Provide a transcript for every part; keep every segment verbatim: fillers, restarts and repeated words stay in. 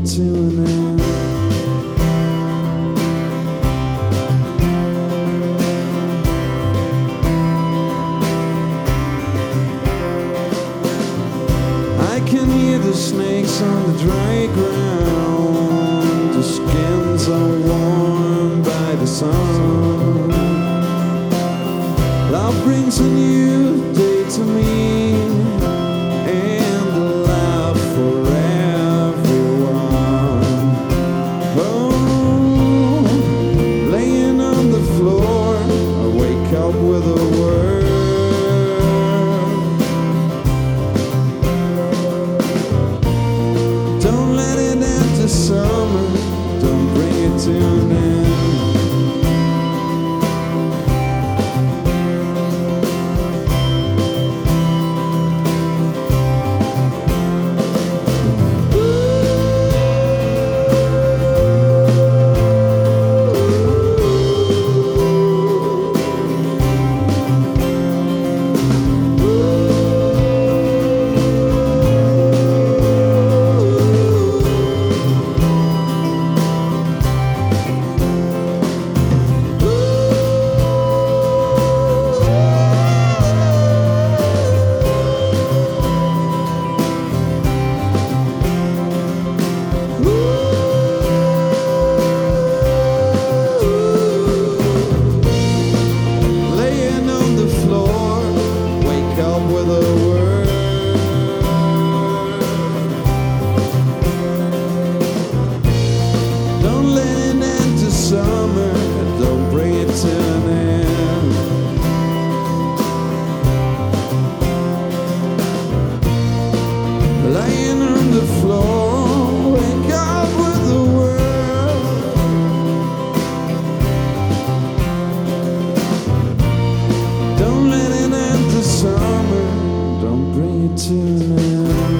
it to an end. I can hear the snakes on the dry ground. The skins are warmed by the sun. Love brings a new day to me, and a laugh for everyone. Oh, laying on the floor, I wake up with a word. Don't let it end to summer, don't bring it to an end. Lying on the floor, wake up with the world. Don't let it end the summer, don't bring it to an end.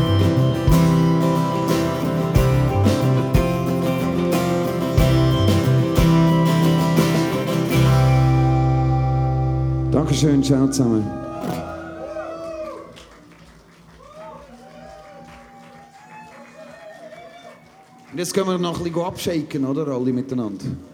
Dankeschön, ciao zusammen. Und jetzt können wir noch ein bisschen abshaken, oder? Alle miteinander.